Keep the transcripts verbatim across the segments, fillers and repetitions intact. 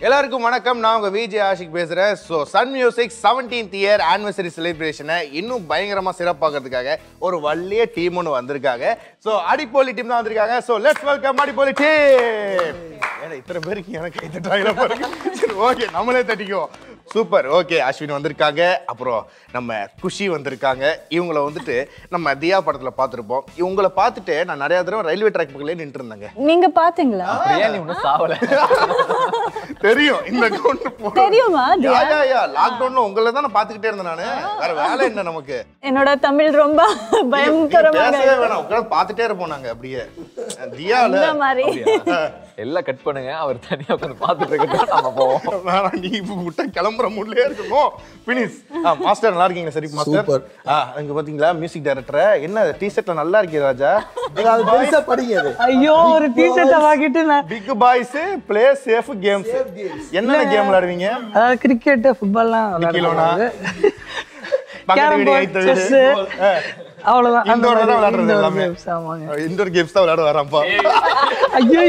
எல்லாருக்கும் வணக்கம். நான் உங்க விஜய் ஆஷிக் பேசுறேன். So Sun music seventeenth year anniversary செலிப்ரேஷனை இன்னும் பயங்கரமா சிறப்பாக்கிறதுக்காக ஒரு வள்ளிய டீம் ஒன்று வந்திருக்காங்க. ஸோ அடிப்போலி டீம் தான் வந்திருக்காங்க. So let's welcome Adipoli team. ஏன்னா இத்தனை பேருக்கு எனக்கு இந்த ட்ரைல பாருங்க. சரி ஓகே, நம்மளே தட்டிக்குவோம். சூப்பர். ஓகே, அஸ்வின் வந்திருக்காங்க, அப்புறம் நம்ம குஷி வந்திருக்காங்க. இவங்கள வந்துட்டு நம்ம தியா படத்துல பார்த்துருப்போம். இவங்கள பார்த்துட்டு நான் நிறைய தடவை ரயில்வே ட்ராக் பக்கத்துல நின்று இருந்தாங்க. நீங்க பாத்தீங்களா? ஏன் நீ ஒன்னும் சாவல? தெரியும் இந்த கவுண்ட் தெரியுமா? யா யா யா லாக்டவுன்ல உங்களை தான் நான் பாத்துக்கிட்டே இருந்தேன். நானு வேற வேலை என்ன நமக்கு? என்னோட தமிழ் ரொம்ப பயங்கரமா பேசவே வேணாம், உட்கார்ந்து பார்த்துட்டே இருப்போம் நாங்க. அப்படியே தியால இந்த மாதிரி எல்லாம் கட் பண்ணுங்க, அவர் தனியா உட்கார்ந்து பார்த்துட்டு இருக்கட்டும், நம்ம போவோம். வேணாம், நீ முட்டை கிளம்புற முள்ளே இருக்கணும். ஃபினிஷ். மாஸ்டர் நல்லா இருக்கீங்க? சரி மாஸ்டர். சூப்பர். ஆ அங்க பாத்தீங்களா மியூசிக் டைரக்டர் என்ன டி-ஷர்ட்ல நல்லா இருக்கீங்க ராஜா. அது பெருசா படிங்க. ஐயோ ஒரு டி-ஷர்ட் வாங்கிட்டு நான் big boys play safe games. என்னென்ன கேம் விளையாடுவீங்க? அதாவது கிரிக்கெட், ஃபுட்பால்லாம் விளையாடுவாங்க. கேரம் போர்டு, செஸ், அவ்வளவுதான். இன்டோர் தான் விளையாடுறது எல்லாமே. ஆமாங்க, இன்டோர் கேம்ஸ் தான் விளையாட வரான்ப்பா. ஐயோ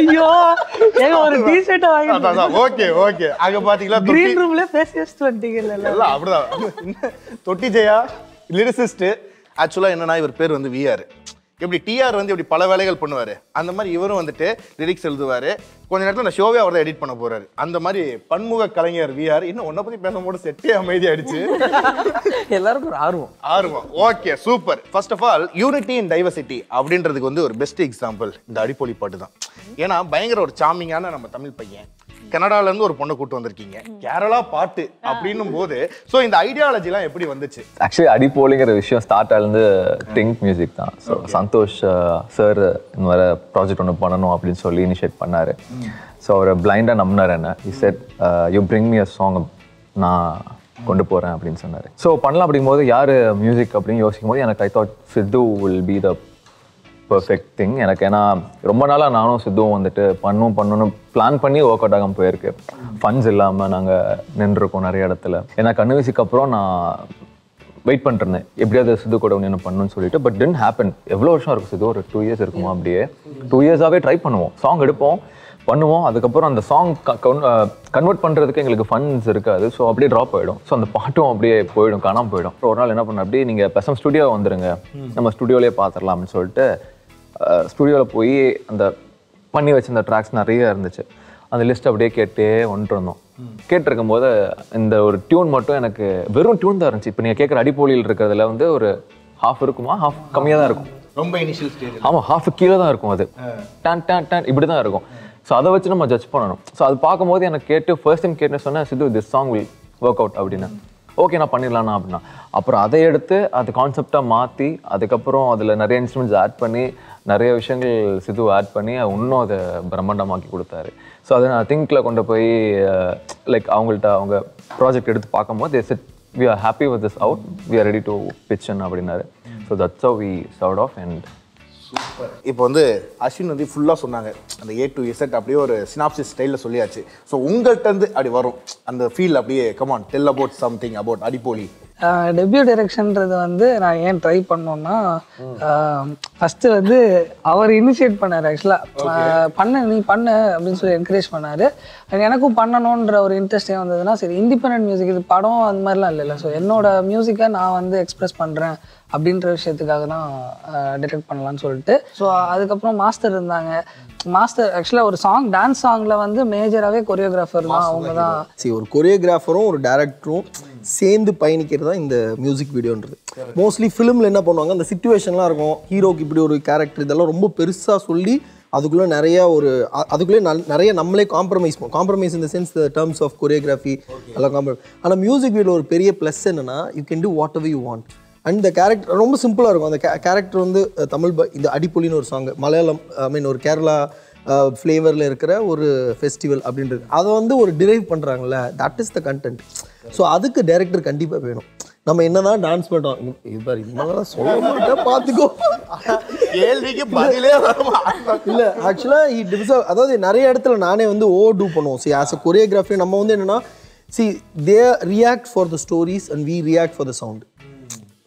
ஏங்க ஒரு டி-ஷர்ட் வாங்கிட்டு. Okay okay. அங்க பாத்தீங்களா கிரீன் ரூம்ல பேசி வச்சிட்டு வந்துட்டீங்கல்ல. எல்லாம் அப்படிதான். தொட்டி ஜெயா லிரிசிஸ்ட். ஆக்சுவலா என்னன்னா இவர் பேர் வந்து விஆர். எப்படி டிஆர் வந்து எப்படி பல வேலைகள் பண்ணுவாரு, அந்த மாதிரி இவரும் வந்துட்டு லிரிக்ஸ் எழுதுவாரு. கொஞ்ச நேரத்தில் அந்த ஷோவே அவர் தான் எடிட் பண்ண போறாரு. அந்த மாதிரி பன்முக கலைஞர் விஆர். இன்னும் ஒன்ன பத்தி பேசும்போது செட்டே அமைதியாயிடுச்சு. எல்லாருக்கும் ஒரு ஆர்வம் ஆர்வம். Okay super. First of all unity in diversity அப்படின்றதுக்கு வந்து ஒரு பெஸ்ட் எக்ஸாம்பிள் இந்த அடிப்பொலி பாட்டு தான். ஏன்னா பயங்கர ஒரு சாமிங்கான நம்ம தமிழ் பையன், கனடால இருந்து ஒரு பொண்ணை கூட்டு வந்திருக்கீங்க, கேரளா பாட்டு அப்படின்னும் போது ஸோ இந்த ஐடியாலஜி எல்லாம் எப்படி வந்துச்சு? ஆக்சுவலி அடிப்போலிங்கிற விஷயம் ஸ்டார்ட் ஆனது டிங்க் மியூசிக் தான். ஸோ சந்தோஷ் சார் இந்த மாதிரி ப்ராஜெக்ட் ஒன்று பண்ணணும் அப்படின்னு சொல்லி இனிஷியேட் பண்ணாரு. ஸோ அவர் பிளைண்டாக நம்பினார் என்ன. he said you bring me a song, நான் கொண்டு போகிறேன் அப்படின்னு சொன்னார். ஸோ பண்ணலாம் அப்படிங்கும்போது யார் மியூசிக் அப்படின்னு யோசிக்கும் போது எனக்கு I thought Sidhu will be the perfect thing எனக்கு. ஏன்னா ரொம்ப நாளாக நானும் சித்துவும் வந்துட்டு பண்ணும் பண்ணணும் பிளான் பண்ணி ஒர்க் அவுட் ஆகாமல் போயிருக்கு. ஃபண்ட்ஸ் இல்லாமல் நாங்கள் நின்றுருக்கோம் நிறைய இடத்துல. ஏன்னா கண்ணு வீசிக்கு அப்புறம் நான் வெயிட் பண்ணிருந்தேன் எப்படியாவது சித்து கூட ஒன்று என்ன பண்ணணும்னு சொல்லிட்டு. But didn't happen. எவ்வளோ வருஷம் இருக்கும் சித்து? ஒரு டூ இயர்ஸ் இருக்குமா? அப்படியே டூ இயர்ஸாகவே ட்ரை பண்ணுவோம், சாங் எடுப்போம், பண்ணுவோம். அதுக்கப்புறம் அந்த சாங் கன்வெர்ட் பண்ணுறதுக்கு எங்களுக்கு ஃபண்ட்ஸ் இருக்காது. ஸோ அப்படியே ட்ராப் ஆகிடும். ஸோ அந்த பாட்டும் அப்படியே போயிடும், காணாமல் போயிடும். ஒரு நாள் என்ன பண்ண, அப்படியே நீங்கள் பெசம் ஸ்டுடியோ வந்துருங்க, நம்ம ஸ்டுடியோலேயே பார்த்துடலாம் அப்படின்னு சொல்லிட்டு ஸ்டுடியோவில் போய் அந்த பண்ணி வச்சிருந்த ட்ராக்ஸ் நிறைய இருந்துச்சு. அந்த லிஸ்ட் அப்படியே கேட்டே வந்துட்டு இருந்தோம். கேட்டிருக்கும் போது இந்த ஒரு டியூன் மட்டும் எனக்கு வெறும் டியூன் தான் இருந்துச்சு. இப்போ நீங்கள் கேட்குற அடிப்பொலியில் இருக்கிறதுல வந்து ஒரு ஹாஃப் இருக்குமா, ஹாஃப் கம்மியாக தான் இருக்கும். ரொம்ப இனிஷியல் ஸ்டேஜ். ஆமாம், ஹாஃப் கீழே தான் இருக்கும். அது டான் டான் டான் இப்படி தான் இருக்கும். ஸோ அதை வச்சு நம்ம ஜட்ஜ் பண்ணணும். ஸோ அது பார்க்கும்போது எனக்கு கேட்டு ஃபர்ஸ்ட் டைம் கேட்டு சொன்னேன், Sidhu this song will work out அப்படின்னு. ஓகே நான் பண்ணிடலாண்ணா அப்படின்னா. அப்புறம் அதை எடுத்து அது கான்செப்டாக மாற்றி அதுக்கப்புறம் அதில் நிறைய இன்ஸ்ட்ருமெண்ட்ஸ் ஆட் பண்ணி நிறைய விஷயங்கள் சித்து ஆட் பண்ணி இன்னும் அதை பிரம்மாண்டமாக்கி கொடுத்தாரு. ஸோ அதை நான் திங்கில் கொண்டு போய் லைக் அவங்கள்ட்ட அவங்க ப்ராஜெக்ட் எடுத்து பார்க்கும்போது they said we are happy with this out, we are ready to pitch in அப்படின்னாரு. So that's how we started off. and super. இப்போ வந்து அஸ்வின் வந்து ஃபுல்லாக சொன்னாங்க, அந்த ஏ டு இசட் அப்படியே ஒரு சினாப்சிஸ் ஸ்டைலில் சொல்லியாச்சு. ஸோ உங்கள்கிட்ட இருந்து அப்படி வரும் அந்த ஃபீல் அப்படியே come on tell about something about அடிப்போலி. டெபியூ டைரக்ஷன்றது வந்து நான் ஏன் ட்ரை பண்ணோன்னா, ஃபஸ்ட்டு வந்து அவர் இனிஷியேட் பண்ணார். ஆக்சுவலாக பண்ண நீ பண்ண அப்படின்னு சொல்லி என்கரேஜ் பண்ணார். எனக்கும் பண்ணணுன்ற ஒரு இன்ட்ரெஸ்ட் ஏன் வந்ததுன்னா, சரி இண்டிபெண்டன்ட் மியூசிக் இது படம் அந்த மாதிரிலாம் இல்லைல்ல. ஸோ என்னோட மியூசிக்கை நான் வந்து எக்ஸ்ப்ரெஸ் பண்ணுறேன் அப்படின்ற விஷயத்துக்காக தான் டிரெக்ட் பண்ணலான்னு சொல்லிட்டு. ஸோ அதுக்கப்புறம் மாஸ்டர் இருந்தாங்க. மாஸ்டர் ஆக்சுவலாக ஒரு சாங் டான்ஸ் சாங்கில் வந்து மேஜராகவே கொரியோகிராஃபர் தான். அவங்க தான் சரி, ஒரு கொரியோகிராஃபரும் ஒரு டேரக்டரும் சேர்ந்து பயணிக்கிறது தான் இந்த மியூசிக் வீடியோன்றது. மோஸ்ட்லி ஃபிலிமில் என்ன பண்ணுவாங்க, அந்த சிச்சுவேஷன்லாம் இருக்கும், ஹீரோக்கு இப்படி ஒரு கேரக்டர், இதெல்லாம் ரொம்ப பெருசாக சொல்லி அதுக்குள்ளே நிறைய ஒரு அதுக்குள்ளே நிறைய நம்மளே காம்ப்ரமைஸ் பண்ணுவோம். காம்ப்ரமைஸ் இந்த sense the terms of choreography எல்லாம் காம்ப்ரமைஸ். ஆனால் மியூசிக் வீடியோ ஒரு பெரிய ப்ளஸ் என்னென்னா, you can do whatever you want. And இந்த கேரக்டர் ரொம்ப சிம்பிளாக இருக்கும். அந்த கே கேரக்டர் வந்து தமிழ் ப இந்த அடிப்பொலின்னு ஒரு சாங், மலையாளம் ஐ மீன் ஒரு கேரளா ஃப்ளேவரில் இருக்கிற ஒரு ஃபெஸ்டிவல் அப்படின்றது அதை வந்து ஒரு டிரைவ் பண்ணுறாங்கல்ல, that is the content. So அதுக்கு டைரக்டர் கண்டிப்பாக வேணும். நம்ம என்னதான் டான்ஸ் பண்ணுறோம், இப்போ இதெல்லாம் சொல்ல மாட்டேன் பார்த்துக்கோ, கேள்விக்கு பதிலே இல்லை ஆக்சுவலாக இ டிசர்வ். அதாவது நிறைய இடத்துல நானே வந்து ஓவர் டூ பண்ணுவோம். சி ஆஸ் அ கொரியோகிராஃபி நம்ம வந்து என்னென்னா, see they react for the stories and we react for the sound.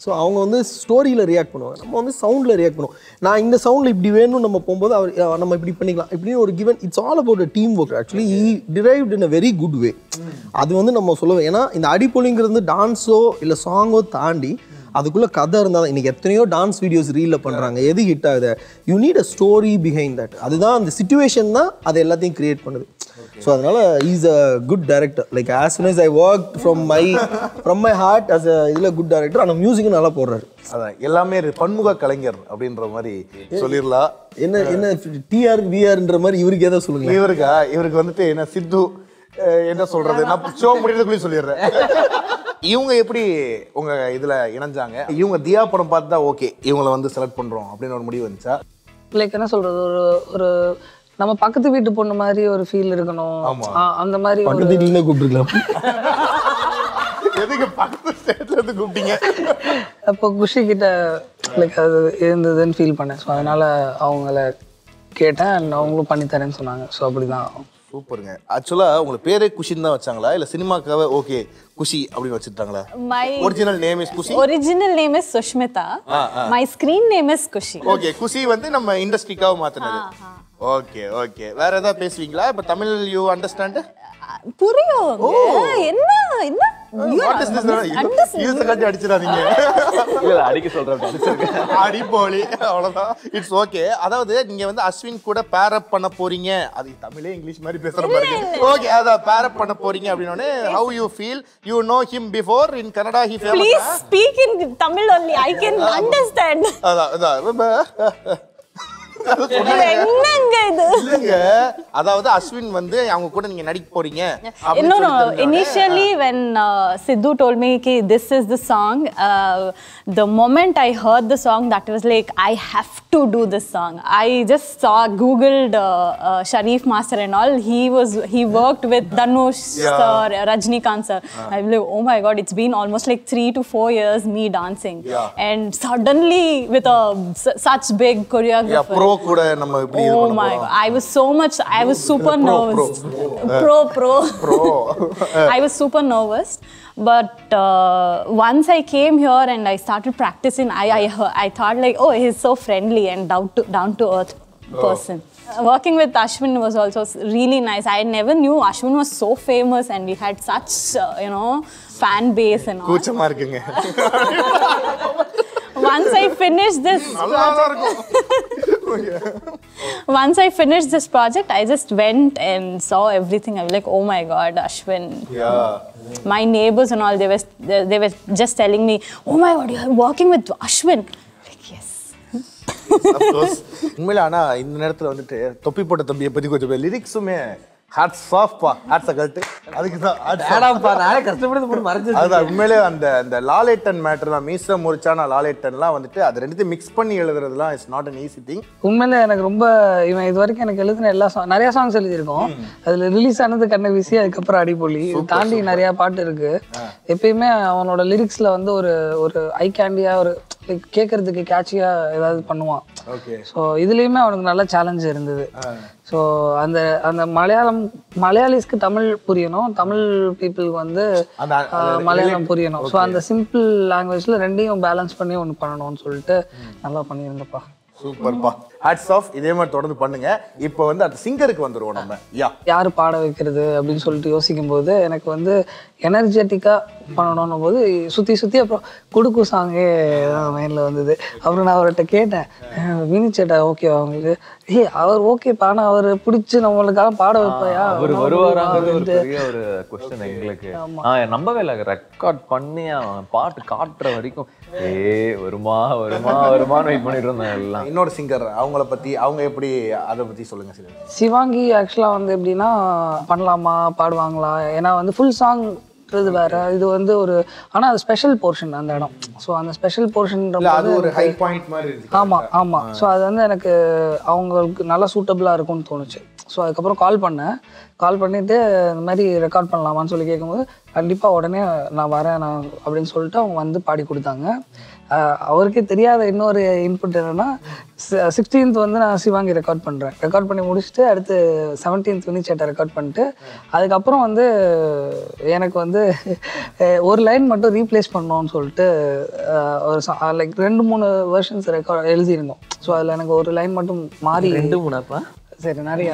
So அவங்க வந்து ஸ்டோரியில் ரியாக்ட் பண்ணுவாங்க, நம்ம வந்து சவுண்டில் ரியாக்ட் பண்ணுவோம். நான் இந்த சவுண்டில் இப்படி வேணும்னு நம்ம போகும்போது அவர் நம்ம இப்படி பண்ணிக்கலாம் இப்படின்னு ஒரு given it's all about a team work. Actually he drived in a very good way. அது வந்து நம்ம சொல்லுவோம். ஏன்னா இந்த அடிப்பொலிங்கிறது டான்ஸோ இல்லை சாங்கோ தாண்டி அதுக்குள்ளே கதை இருந்தால் தான். இன்றைக்கி எத்தனையோ டான்ஸ் வீடியோஸ் ரீலில் பண்ணுறாங்க, எது ஹிட் ஆகுது, you need a story behind that. அதுதான் அந்த சிச்சுவேஷன் தான் அது எல்லாத்தையும் கிரியேட் பண்ணுது. ஸோ அதனால் is a good director. Like as soon as I work from my from my heart as a இதில் குட் டைரக்டர். ஆனால் மியூசிக்கும் நல்லா போடுறாரு. அதான் எல்லாமே பன்முக கலைஞர் அப்படின்ற மாதிரி சொல்லிடலாம். என்ன என்ன டிஆர் விஆர்ன்ற மாதிரி இவருக்கு ஏதோ சொல்லுங்க. இவருக்கா இவருக்கு வந்துட்டு என்ன சித்து என்ன சொல்றது, நான் ஷோ முடியறதுக்குள்ளே சொல்லிடுறேன். இவங்க எப்படி உங்க இதுல இணைஞ்சாங்க? இவங்க தியா படம் பார்த்து தான் ஓகே இவங்களை வந்து செலக்ட் பண்றோம் அப்படின்னு ஒரு முடிவு வந்துச்சா? லைக் என்ன சொல்றது, ஒரு ஒரு நம்ம பக்கத்து வீட்டு பொண்ணு மாதிரி ஒரு ஃபீல் இருக்கணும். அந்த மாதிரி பக்கத்து வீட்டுல கூப்பிட்டுருக்கலாம். எதுக்கு பக்கத்து ஸ்டேட்ல இருந்து கூப்பிட்டீங்க? அப்போ குஷி கிட்ட லைக் அது இருந்ததுன்னு ஃபீல் பண்ணேன். ஸோ அதனால அவங்கள கேட்டேன் அண்ட் அவங்களும் பண்ணி தரேன்னு சொன்னாங்க. ஸோ அப்படிதான். சூப்பருங்க. ஆக்சுவலா உங்களுக்கு பேரே குஷின்னு தான் வச்சாங்களா இல்ல சினிமாக்காக ஓகே குஷி அப்படின்னு வச்சிட்டாங்களா? My original name is Kushi. original name is Sushmita. My screen name is Kushi. Okay Kushi வந்து நம்ம இண்டஸ்ட்ரிக்காக மாத்தினது. Okay okay. வேற ஏதாவது பேசுவீங்களா? இப்ப தமிழ் யூ அண்டர்ஸ்டாண்ட்? புரியும். என்ன என்ன வாட் இஸ் திஸ்? யூஸ் கட்டி அடிச்சிராதீங்க. இல்ல அடிக்க சொல்றேன் அடிச்சிருக்கேன். அடிபோலி அவ்வளவுதான். It's okay. அதாவது நீங்க வந்து அஸ்வின் கூட பேர் அப் பண்ண போறீங்க. அது தமிழே இங்கிலீஷ் மாதிரி பேசுற மாதிரி. ஓகே அத பேர் அப் பண்ண போறீங்க அப்படினே how you feel? You know him before in Kannada he famous. Please speak in Tamil only. I can understand. அத அத என்னங்க இது? இல்லங்க அதாவது அஸ்வின் வந்து அவங்க கூட நீங்க நடிக்க போறீங்க. No no initially when uh, Sidhu told me ki this is the song, uh, the moment I heard the song that was like I have to do this song. I just saw googled uh, uh, Sharif Master and all. He was he worked with Dhanush yeah. sir, Rajnikant sir. Uh. I was like oh my god, it's been almost like three to four years me dancing yeah. and suddenly with a such big choreographer. Yeah, pro கூட நம்ம இப்படி இது பண்ண போறோம். Oh my god, I was so much I was super nervous. Pro pro pro. I was super nervous, but uh, once I came here and I started practicing, I I I thought like oh he's so friendly and down to down to earth person. Uh, working with Ashwin was also really nice. I never knew Ashwin was so famous and we had such uh, you know fan base and all. கூச்சமா இருக்குங்க. Once I finished this once I finished this project, I just went and saw everything. I was like, oh my god, Ashwin. Yeah. My neighbors and all, they were they, they were just telling me, oh my god, you're working with Ashwin. Like, yes. Of course. உண்மையில ஆனா இந்த நேரத்துல வந்துட்டு தொப்பி போட்ட தம்பியை பத்தி கொஞ்சம் லிரிக்ஸுமே ஹாட்ஸ் ஆஃப் பா ஹாட்ஸ் கல்ட் அதுக்கு தான் ஆடாப்பா நானே கஷ்டப்பட்டு போட்டு மறைஞ்சு. அதுதான் உண்மையிலே அந்த அந்த லாலேட்டன் மேட்டர் தான் மீச முறிச்சான லாலேட்டன்லாம் வந்துட்டு அது ரெண்டுத்தையும் மிக்ஸ் பண்ணி எழுதுறதுலாம் it's not an easy thing. உண்மையில எனக்கு ரொம்ப இவன் இது வரைக்கும் எனக்கு எழுதின எல்லா சாங் நிறைய சாங்ஸ் எழுதியிருக்கோம். அதுல ரிலீஸ் ஆனது கண்ண வீசி, அதுக்கப்புறம் அடிப்பொலி தாண்டி நிறைய பாட்டு இருக்கு. எப்பயுமே அவனோட லிரிக்ஸ்ல வந்து ஒரு ஒரு ஐ கேண்டியா ஒரு லைக் கேட்கறதுக்கு கேட்சியா ஏதாவது பண்ணுவான். ஸோ இதுலேயுமே அவனுக்கு நல்ல சேலஞ்ச் இருந்தது. ஸோ அந்த அந்த மலையாளம் மலையாளிஸ்க்கு தமிழ் புரியணும், தமிழ் பீப்புளுக்கு வந்து மலையாளம் புரியணும். ஸோ அந்த சிம்பிள் லாங்குவேஜில் ரெண்டையும் பேலன்ஸ் பண்ணி ஒன்று பண்ணணும்னு சொல்லிட்டு நல்லா பண்ணியிருந்தப்பா. சூப்பர்ப்பா, ஹேட்ஸ் ஆஃப். இதே மாதிரி தொடர்ந்து பண்ணுங்க. இப்போ வந்து அந்த சிங்கருக்கு வந்துருவோம் நம்ம. யா யார் பாட வைக்கிறது அப்படின்னு சொல்லிட்டு யோசிக்கும் போது எனக்கு வந்து எனர்ஜெட்டிக்காக பண்ணணும் போது சுற்றி சுற்றி அப்புறம் குடுக்கு சாங்கே மைண்டில் வந்தது. அப்புறம் நான் அவர்கிட்ட கேட்டேன், வினிச்சேட்டா ஓகே அவங்களுக்கு? ஏ அவர் ஓகேப்பா, ஆனால் அவர் பிடிச்சி நம்மளுக்காக பாட வைப்பாயா? அவர் வருவாராங்கிறது ஒரு பெரிய ஒரு கொஸ்டின் எங்களுக்கு. நம்பவே இல்லை, ரெக்கார்ட் பண்ணி பாட்டு காட்டுற வரைக்கும் ஏ வருமா வருமா வருமானு வெயிட் பண்ணிட்டு இருந்தேன் எல்லாம். இன்னொரு சிங்கர் அவங்கள பற்றி அவங்க எப்படி அதை பற்றி சொல்லுங்க சார். சிவாங்கி ஆக்சுவலாக வந்து எப்படின்னா பண்ணலாமா பாடுவாங்களா, ஏன்னா வந்து ஃபுல் சாங் வேற, இது வந்து ஒரு ஆனால் அது ஸ்பெஷல் போர்ஷன் அந்த இடம். ஸோ அந்த ஸ்பெஷல் போர்ஷன் ஒரு ஹை பாயிண்ட் மாதிரி. ஆமாம் ஆமாம். ஸோ அது வந்து எனக்கு அவங்களுக்கு நல்லா சூட்டபிளாக இருக்கும்னு தோணுச்சு. ஸோ அதுக்கப்புறம் கால் பண்ணேன். கால் பண்ணிவிட்டு இந்த மாதிரி ரெக்கார்ட் பண்ணலாமான்னு சொல்லி கேட்கும்போது கண்டிப்பாக உடனே நான் வரேன் நான் அப்படின்னு சொல்லிட்டு அவங்க வந்து பாடி கொடுத்தாங்க. அவருக்கே தெரியாத இன்னொரு இன்புட் என்னென்னா சிக்ஸ்டீன்த் வந்து நான் சிவாங்கி ரெக்கார்ட் பண்ணுறேன். ரெக்கார்ட் பண்ணி முடிச்சுட்டு அடுத்து செவன்டீன்த் வினி சேட்டை ரெக்கார்ட் பண்ணிட்டு அதுக்கப்புறம் வந்து எனக்கு வந்து ஒரு லைன் மட்டும் ரீப்ளேஸ் பண்ணோன்னு சொல்லிட்டு ஒரு லைக் ரெண்டு மூணு வெர்ஷன்ஸ் ரெக்கார்ட் எழுதியிருந்தோம். ஸோ அதில் எனக்கு ஒரு லைன் மட்டும் மாறி ரெண்டு மூணாப்பா சரி நிறைய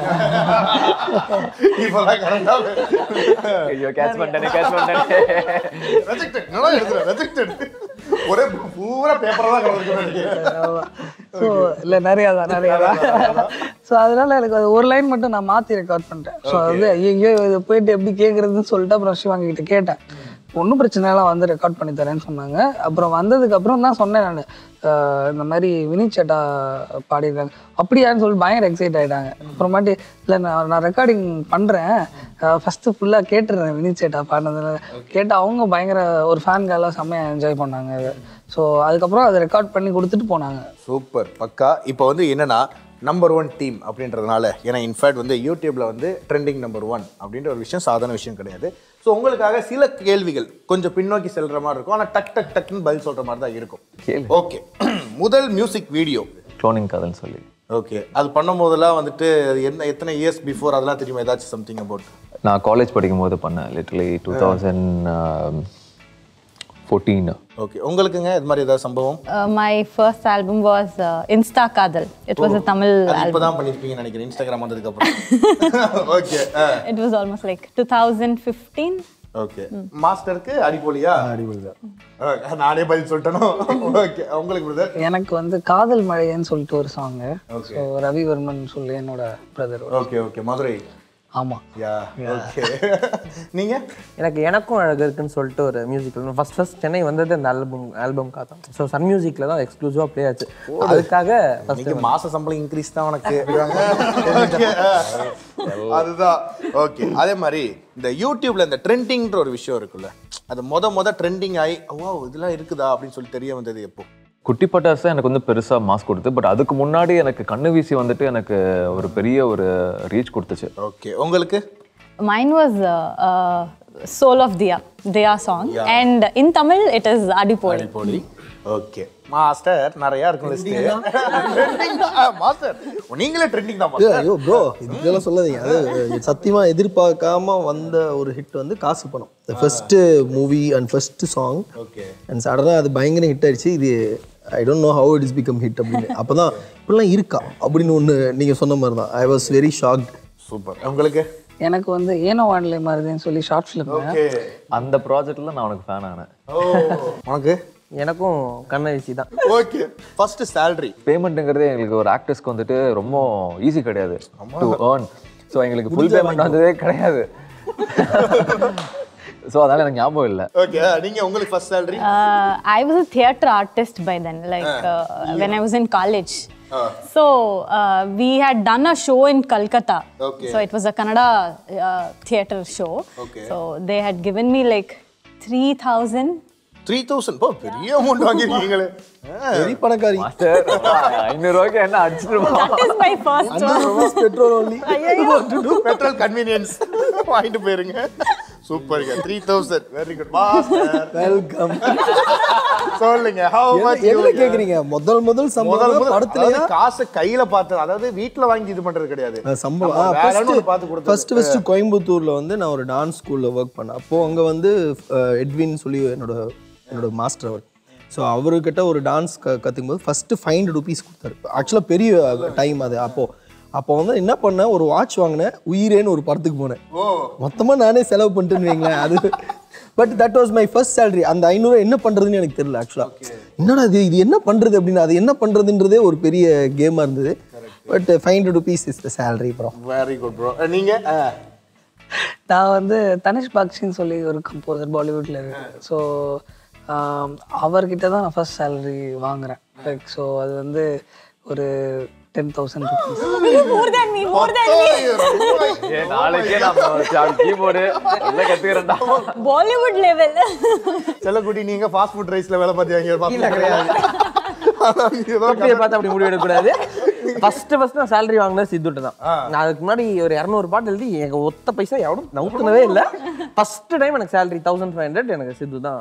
ஐயோ கேட்ச் பண்ணிட்டேனே கேட்ச் பண்ணிட்டேனே ரிஜெக்டட் நல்லா எழுதுறேன் ரிஜெக்டட் ஒரே பூரா பேப்பரா தான் கலந்துருக்கு. ஸோ இல்லை நிறையா தான் நிறையா தான் ஸோ அதனால எனக்கு அது ஒரு லைன் மட்டும் நான் மாற்றி ரெக்கார்ட் பண்ணிட்டேன். ஸோ அது ஐயோ இதை போயிட்டு எப்படி கேட்குறதுன்னு சொல்லிட்டு அப்புறம் சிவாங்கி கிட்ட கேட்டேன். ஒன்றும் பிரச்சனைலாம் வந்து ரெக்கார்ட் பண்ணி தரேன்னு சொன்னாங்க. அப்புறம் வந்ததுக்கப்புறம் தான் சொன்னேன் நான் இந்த மாதிரி வினி சேட்டா பாடியிருக்காங்க அப்படியான்னு சொல்லி பயங்கர எக்ஸைட் ஆகிட்டாங்க. அப்புறமாட்டி இல்லை நான் நான் ரெக்கார்டிங் பண்ணுறேன் ஃபஸ்ட்டு ஃபுல்லாக கேட்டுருந்தேன் வினி சேட்டா பாடினதுல கேட்டு அவங்க பயங்கர ஒரு ஃபேன்காலாம் செம்மையாக என்ஜாய் பண்ணாங்க. ஸோ அதுக்கப்புறம் அதை ரெக்கார்ட் பண்ணி கொடுத்துட்டு போனாங்க. சூப்பர் பக்கா. இப்போ வந்து என்னன்னா நம்பர் ஒன் டீம் அப்படின்றதுனால ஏன்னா இன்ஃபேக்ட் வந்து யூடியூப்ல வந்து ட்ரெண்டிங் நம்பர் ஒன் அப்படின்ற ஒரு விஷயம் சாதாரண விஷயம் கிடையாது. ஸோ உங்களுக்காக சில கேள்விகள் கொஞ்சம் பின்னோக்கி செல்ற மாதிரி இருக்கும், ஆனால் டக் டக் டக்னு பதில் சொல்ற மாதிரி தான் இருக்கும். ஓகே, முதல் மியூசிக் வீடியோ க்ளோனிங் கதைன்னு சொல்லி ஓகே அது பண்ணும் போதெல்லாம் வந்துட்டு என்ன எத்தனை இயர்ஸ் பிஃபோர் அதெல்லாம் தெரியுமா ஏதாச்சும் சம்திங் அபவுட்? நான் காலேஜ் படிக்கும் போது பண்ணேன் literally two thousand fourteen. Okay உங்களுக்கு இது மாதிரி ஏதாவது சம்பவம்? My first album was uh, Insta Kadal. It was a Tamil album. இப்பதான் பண்ணிருப்பீங்கன்னு நினைக்கிறேன் இன்ஸ்டாகிராம் வந்ததுக்கு அப்புறம். Okay It was almost like twenty fifteen. Okay மாஸ்டருக்கு அடிபொலியா? அடிபொலியா. நானே பதில் சொல்லிட்டேனோ? ஓகே உங்களுக்கு பிரதர்? எனக்கு வந்து காதல் மழைன்னு சொல்லிட்டு ஒரு சாங். ஸோ ரவிவர்மன் சொல்லி என்னோட பிரதர். Okay okay Madurai. ஆமாம் யா ஓகே. நீங்கள்? எனக்கு எனக்கும் அழகு இருக்குன்னு சொல்லிட்டு ஒரு மியூசிக்கில் ஃபஸ்ட் ஃபஸ்ட் சென்னை வந்தது அந்த ஆல்பம் ஆல்பம்காக தான். ஸோ சன் மியூசிக்கில் தான் எக்ஸ்க்ளூசிவாக ப்ளே ஆச்சு. அதுக்காக ஃபஸ்ட்டு மாத சம்பளம் இன்க்ரீஸ் தான் உனக்கு. அதுதான் ஓகே. அதே மாதிரி இந்த யூடியூப்ல இந்த ட்ரெண்டிங்ன்ற ஒரு விஷயம் இருக்குல்ல, அது மொத மொத ட்ரெண்டிங் ஆகி ஓ இதெல்லாம் இருக்குதா அப்படின்னு சொல்லி தெரிய வந்தது எப்போ? குட்டி பட்டாசு எனக்கு வந்து பெருசாக மாஸ் கொடுத்து, பட் அதுக்கு முன்னாடி எனக்கு கண்ணு வீசி வந்துட்டு எனக்கு ஒரு பெரிய ஒரு ரீச் கொடுத்துச்சு. ஓகே உங்களுக்கு? Mine was uh, uh, Soul of Diya, Diya song. Yeah. And in Tamil it is Adipodi. Adipodi. Okay master நிறைய இருக்கும் லிஸ்ட். ட்ரெண்டிங் மாஸ்டர் நீங்களே ட்ரெண்டிங் தான் மாஸ்டர். ஐயோ ப்ரோ இதெல்லாம் சொல்லாதீங்க. அது சத்தியமா எதிர்பார்க்காம வந்த ஒரு ஹிட் வந்து காசு பணம். The first movie and first song. Okay and சடனா அது பயங்கர ஹிட் ஆயிடுச்சு. இது I don't know how it is become hit அப்படின்னு. அப்பதான் இப்படிலாம் இருக்கா அப்படின்னு ஒன்று நீங்கள் சொன்ன மாதிரி தான். I was very shocked. Super. உங்களுக்கு? எனக்கு வந்து ஏனோ வானிலை மாறுதுன்னு சொல்லி ஷார்ட் ஃபிலிம். ஓகே அந்த ப்ராஜெக்ட்ல நான் உனக்கு ஃபேன் ஆனேன். உனக்கு? எனக்கும் கண்ணை வீசி தான். ஓகே ஃபர்ஸ்ட் சேலரி பேமெண்ட்டுங்கிறதே எங்களுக்கு ஒரு ஆக்டர்ஸ்க்கு வந்துட்டு ரொம்ப ஈஸி கிடையாது டு ஏர்ன். ஸோ எங்களுக்கு ஃபுல் பேமெண்ட் வந்ததே கிடையாது. ஸோ அதனால எனக்கு ஞாபகம் இல்லை. ஓகே நீங்க உங்களுக்கு first salary? I was a theatre artist by then, like uh, when I was in college. Uh. So uh, we had done a show in Kolkata. Okay. So it was a Kannada uh, theatre show. Okay. So they had given me like three thousand. three thousand போ பெரிய amount வாங்கிருக்கீங்களே. Very பணக்காரி. Master ஐநூறு ரூபாய்க்கு என்ன அடிச்சிருப்போம். That is my first one. Petrol only. Petrol convenience வாங்கிட்டு போயிருங்க. சூப்பர்ங்க. three thousand very good master. Welcome. சொல்லுங்க how much என்ன கேக்குறீங்க? முதல் முதல் சம்பளம் படத்துலயா? காசு கையில பார்த்து அதாவது வீட்ல வாங்கி இது பண்றது கிடையாது. சம்பளம் ஃபர்ஸ்ட் பார்த்து கொடுத்தேன். ஃபர்ஸ்ட் ஃபர்ஸ்ட் கோயம்புத்தூர்ல வந்து நான் ஒரு டான்ஸ் ஸ்கூல்ல வர்க் பண்ணேன். அப்போ அங்க வந்து எட்வின் சொல்லி என்னோட என்னோட மாஸ்டர் அவர். ஸோ அவர்கிட்ட ஒரு டான்ஸ் க கற்றுக்கும் போது ஃபஸ்ட்டு ஃபைவ் ஹண்ட்ரட் ருபீஸ் கொடுத்தாரு. ஆக்சுவலாக பெரிய டைம் அது. அப்போது அப்போ வந்து என்ன பண்ணேன், ஒரு வாட்ச் வாங்கினேன். உயிரேன்னு ஒரு படத்துக்கு போனேன். மொத்தமாக நானே செலவு பண்ணிட்டுன்னு வைங்களேன். அது but that was my first salary. அந்த ஐநூறு என்ன பண்ணுறதுன்னு எனக்கு தெரியல ஆக்சுவலாக. என்னடா இது இது என்ன பண்ணுறது அப்படின்னு, அது என்ன பண்ணுறதுன்றதே ஒரு பெரிய கேமாக இருந்தது. But five hundred rupees is the salary bro. Very good bro. நீங்கள்? நான் வந்து தனிஷ் பாக்ஷின்னு சொல்லி ஒரு கம்போசர் பாலிவுட்டில் இருக்கு. ஸோ அவர்கிட்ட தான் நான் ஃபர்ஸ்ட் சேலரி வாங்குறேன். லைக் ஸோ அது வந்து ஒரு ten thousand rupees. More than me, more than me. ஏ நாளைக்கே நான் கீபோர்டு எல்லாம் கத்துக்கிறேன்டா. Bollywood level. செல்லக்குட்டி நீங்க ஃபாஸ்ட் ஃபுட் ரைஸ்ல வேலை பார்த்தியாங்க? இல்ல கிடையாது. அப்படியே பார்த்து அப்படி முடிவு எடுக்கக்கூடாது. ஃபர்ஸ்ட் ஃபர்ஸ்ட் நான் சேலரி வாங்கினது சித்துட்டு தான். நான் அதுக்கு முன்னாடி ஒரு இரநூறு பாட்டு எழுதி எனக்கு ஒத்த பைசா எவ்வளோ நவுத்துனதே இல்லை. ஃபர்ஸ்ட் டைம் எனக்கு சேலரி தௌசண்ட் ஃபைவ் ஹண்ட்ரட் எனக்கு சித்து தான்.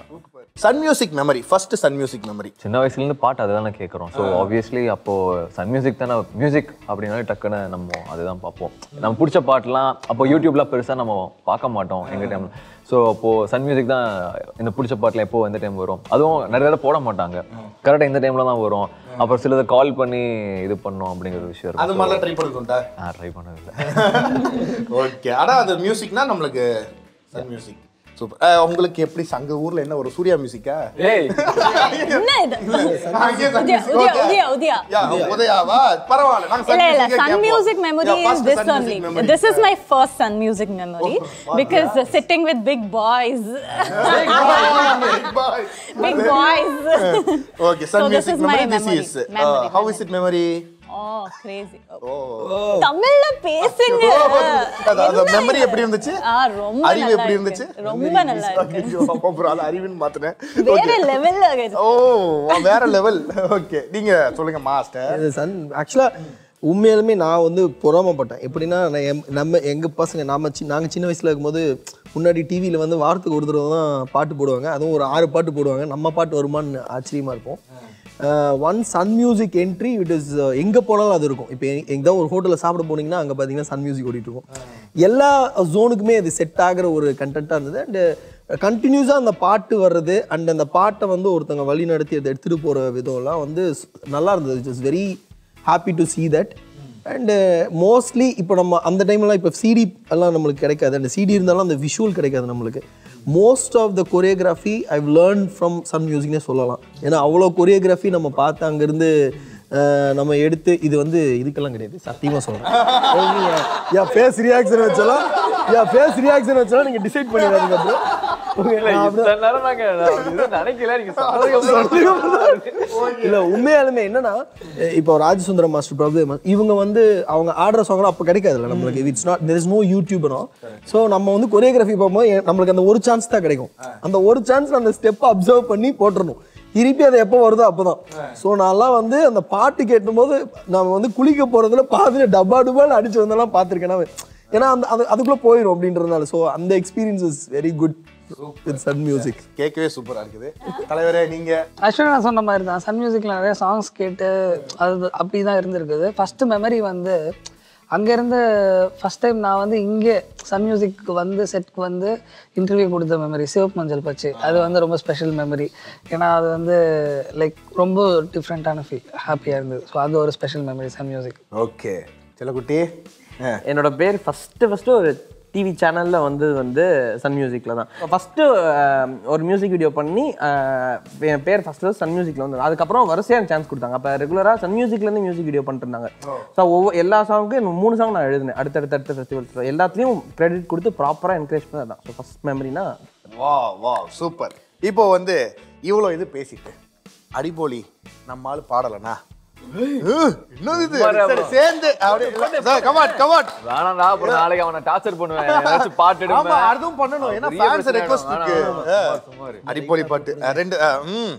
Sun music memory, first Sun music memory. சின்ன வயசுலேருந்து பாட்டு அதை தானே கேட்குறோம். ஸோ ஆப்வியஸ்லி அப்போது சன் மியூசிக் தானே மியூசிக் அப்படின்னாலே டக்குன்னு நம்ம அதுதான் பார்ப்போம். நம்ம பிடிச்ச பாட்டுலாம் அப்போ யூடியூப்லாம் பெருசாக நம்ம பார்க்க மாட்டோம் எங்கள் டைமில். ஸோ அப்போது சன் மியூசிக் தான் இந்த பிடிச்ச பாட்டில் எப்போ எந்த டைம் வரும், அதுவும் நிறைய தடவை போட மாட்டாங்க, கரெக்டாக இந்த டைமில் தான் வரும். அப்புறம் சிலதை கால் பண்ணி இது பண்ணோம் அப்படிங்கிற விஷயம் இருக்கும். அது மாதிரிலாம் ட்ரை பண்ணிருக்கோம்டா? நான் ட்ரை பண்ணதில்லை. ஓகே, ஆனால் அது மியூசிக்னா நம்மளுக்கு சன் மியூசிக் சூப்பர். உங்களுக்கு எப்படி சங்க ஊர்ல என்ன ஒரு சூர்யா மியூசிக்கா? ஏய் என்ன இது? அங்கே Sun Udaya music. Udaya Udaya Udaya. Yeah உதயாவா? பரவாயில்லை, நாங்க சன் இல்ல இல்ல music Sun music memory is this only. This is my first Sun music memory because uh, sitting with big boys. Big boys. Okay, Sun So this music is my memory. This memory. is uh, Memory, how memory. is it memory? Oh, crazy. Oh. தமிழ்ல பேசுங்க. அந்த memory எப்படி இருந்துச்சு? ஆ ரொம்ப அறிவு நல்லா எப்படி இருந்துச்சு. இருந்துச்சு? ரொம்ப நல்லா இருக்கு. ஐயோ, அப்புறம் அது அறிவுன்னு மாத்துனேன். வேற லெவல்ல இருக்கு. ஓ, வேற லெவல். ஓகே, நீங்க சொல்லுங்க மாஸ்டர். இது சன் ஆக்சுவலாக உண்மையாலுமே நான் வந்து பொறாமப்பட்டேன். எப்படின்னா நான் எம் நம்ம எங்கள் பசங்க நாம சி நாங்கள் சின்ன வயசில் இருக்கும்போது முன்னாடி டிவியில் வந்து வாரத்துக்கு ஒரு தடவை தான் பாட்டு போடுவாங்க, அதுவும் ஒரு ஆறு பாட்டு போடுவாங்க. நம்ம பாட்டு வருமானு ஆச்சரியமாக இருக்கும். One Sun music entry it is எங்கே போனாலும் அது இருக்கும். இப்போ எங்கே ஒரு ஹோட்டலில் சாப்பிட போனீங்கன்னா அங்கே பார்த்தீங்கன்னா சன் மியூசிக் ஓடிட்டு இருக்கும். எல்லா ஜோனுக்குமே அது செட் ஆகிற ஒரு கண்டென்ட்டாக இருந்தது. அண்டு கண்டினியூஸாக அந்த பாட்டு வர்றது அண்ட் அந்த பாட்டை வந்து ஒருத்தங்க வழி நடத்தி அதை எடுத்துகிட்டு போகிற விதம்லாம் வந்து நல்லா இருந்தது. It is very happy to see that. And mostly இப்போ நம்ம அந்த டைம்லாம் இப்போ சிடி எல்லாம் நம்மளுக்கு கிடைக்காது, அந்த சிடி இருந்தாலும் அந்த விஷுவல் கிடைக்காது நம்மளுக்கு. Most of the choreography I've learn from Sun மியூசிக்னே சொல்லலாம். ஏன்னா அவ்வளோ கொரியோகிராஃபி நம்ம பார்த்து அங்கேருந்து நம்ம எடுத்து இது வந்து இதுக்கெல்லாம் கிடையாது, சத்தியமாக சொல்கிறேன். யா ஃபேஸ் ரியாக்ஷன் வச்சாலும் யா ஃபேஸ் ரியாக்ஷன் வச்சாலும் நீங்கள் டிசைட் பண்ணிடுறாங்க. இல்ல உண்மையாலுமே என்னன்னா இப்போ ராஜசுந்தரம் மாஸ்டர் பிரபு இவங்க வந்து அவங்க ஆடுற சாங்லாம் அப்போ கிடைக்காதுல்ல நம்மளுக்கு. It's not there is no யூடியூபரோ. ஸோ நம்ம வந்து கொரியோகிராஃபி பார்க்கும்போது நம்மளுக்கு அந்த ஒரு சான்ஸ் தான் கிடைக்கும். அந்த ஒரு சான்ஸ் அந்த ஸ்டெப்பை அப்சர்வ் பண்ணி போட்டுடணும். திருப்பி அது எப்போ வருதோ அப்போதான். ஸோ நான்லாம் வந்து அந்த பாட்டு கேட்டும்போது நம்ம வந்து குளிக்க போறதுல பாதியில டப்பா டப்பான்னு அடிச்சு வந்தெல்லாம் பார்த்துருக்கேன். ஏன்னா அந்த அது அதுக்குள்ளே போயிடும் அப்படின்றதுனால. ஸோ அந்த experience is very good with Sun music. கேட்கவே சூப்பரா இருக்குது. தலைவரே நீங்க? ஆக்சுவலாக நான் சொன்ன மாதிரி தான் சன் மியூசிக்கில் நிறைய சாங்ஸ் கேட்டு அது அப்படி தான் இருந்திருக்குது. ஃபஸ்ட்டு மெமரி வந்து அங்கேருந்து ஃபஸ்ட் டைம் நான் வந்து இங்கே சன் மியூசிக்கு வந்து செட்க்கு வந்து இன்டர்வியூ கொடுத்த மெமரி சிவப்பு மஞ்சள் பச்சு. அது வந்து ரொம்ப ஸ்பெஷல் மெமரி. ஏன்னா அது வந்து லைக் ரொம்ப டிஃப்ரெண்ட்டான ஃபீல், ஹாப்பியாக இருந்தது. ஸோ அது ஒரு special memory Sun music. Okay செல்லக்குட்டி. என்னோட பேர் ஃபஸ்ட்டு ஃபஸ்ட்டு ஒரு டிவி சேனலில் வந்து வந்து சன் மியூசிக்கில் தான் ஃபஸ்ட்டு ஒரு மியூசிக் வீடியோ பண்ணி என் பேர் ஃபஸ்ட்டு சன் மியூசிக்கில் வந்து. அதுக்கப்புறம் வரிசையாக சான்ஸ் கொடுத்தாங்க. அப்போ ரெகுலராக சன் மியூசிக்லேருந்து மியூசிக் வீடியோ பண்ணிட்டுருந்தாங்க. ஸோ ஒவ்வொரு எல்லா சாங்குக்கும் மூணு சாங் நான் எழுதினேன். அடுத்தடுத்த அடுத்த ஃபெஸ்டிவல்ஸ் எல்லாத்துலேயும் கிரெடிட் கொடுத்து ப்ராப்பராக என்கரேஜ் பண்ணி தான். ஸோ ஃபஸ்ட் மெமரினா வா வா சூப்பர். இப்போ வந்து இவ்வளோ இது பேசிட்டு அடிபோலி நம்ம ஆள் பாடலண்ணா இன்னொரு இது சரி சேர்ந்து அப்படியே கமாட் கமாட் வேணாம்டா, அப்புறம் நாளைக்கு அவனை டார்ச்சர் பண்ணுவேன். ஏதாச்சும் பாட்டு எடுப்பேன். ஆமா அதுவும் பண்ணணும். ஏன்னா ஃபேன்ஸ் ரிக்வெஸ்ட் இருக்கு. அடிபோலி பாட்டு ரெண்டு ம்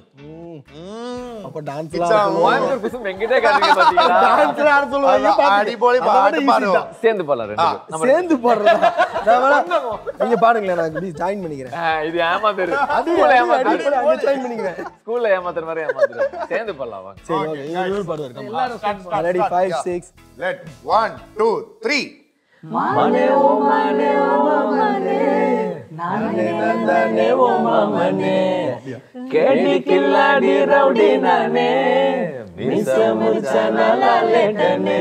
அப்ப டான்ஸ்லாம் கோயம்புத்தூர் குசும் எங்கிட்டே காட்டுறீங்க பாத்தீங்களா? டான்ஸ்ல யார் சொல்லுவாங்க? அடிபோலி பாட்டு பாடுவோம். சேர்ந்து பாடலாம் ரெண்டு பேரும். சேர்ந்து பாடுறதா? நீங்க பாடுங்களேன், நான் இப்படி ஜாயின் பண்ணிக்கிறேன். இது ஏமாத்துறது. ஸ்கூல்ல ஏமாத்துறது. அங்க ஜாயின் பண்ணிக்கிறேன். ஸ்கூல்ல ஏமாத்துற மாதிரி ஏமாத்துறது. சேர்ந்து பாடலாம் வாங்க. சரி ஓகே, இங்க பாடுவார். எல்லாரும் ready five six let one two three. மானே ஓ மானே ஓ மானே நானே நந்தனே ஓ மாமனே கேடி கில்லாடி ரவுடி நானே மிச முர்ச்ச நலாலேடனே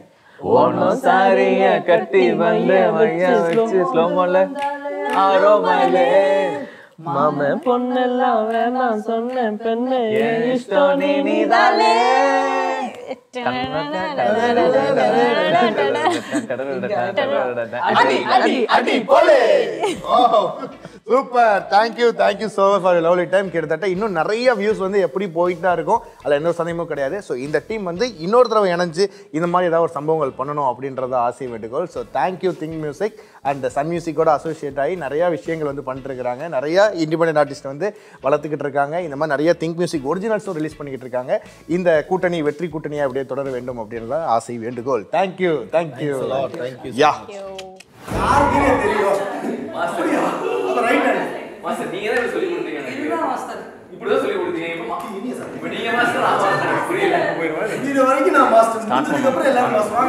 ஓனோ சாரிய கட்டி வந்து வைய வச்சு ஸ்லோமோல ஆரோமலே மாமே பொண்ணெல்லாம் வேணாம் சொன்னேன் பெண்ணே இஷ்டம் நீ நீதானே. Super. Thank you thank you so much for lovely time. கிட்டத்தட்ட இன்னும் நிறைய வியூஸ் வந்து எப்படி போயிட்டு தான் இருக்கும், அதில் எந்த சந்தேகமும் கிடையாது. ஸோ இந்த டீம் வந்து இன்னொரு தடவை இணைஞ்சு இந்த மாதிரி ஏதாவது ஒரு சம்பவங்கள் பண்ணணும் அப்படின்றத ஆசை வேண்டுகோள். So thank you Think music and Sun மியூசிக்கோட அசோசியேட் ஆகி நிறையா விஷயங்கள் வந்து பண்ணிட்டு இருக்காங்க. நிறையா இண்டிபெண்டன்ட் ஆர்டிஸ்ட் வந்து வளர்த்துக்கிட்டு இருக்காங்க. இந்த மாதிரி நிறைய திங்க் மியூசிக் ஒரிஜினல்ஸும் ரிலீஸ் பண்ணிக்கிட்டு இருக்காங்க. இந்த கூட்டணி வெற்றி கூட்டணியாக அப்படியே தொடர வேண்டும் அப்படின்றத ஆசை வேண்டுகோள். Thank you thank you yeah. யாருக்குமே தெரியும் மாஸ்டர். ரைட் மாஸ்டர் நீங்க தான் சொல்லி கொடுத்தீங்க. அதுக்கப்புறம் எல்லாரும் நான் சொன்னா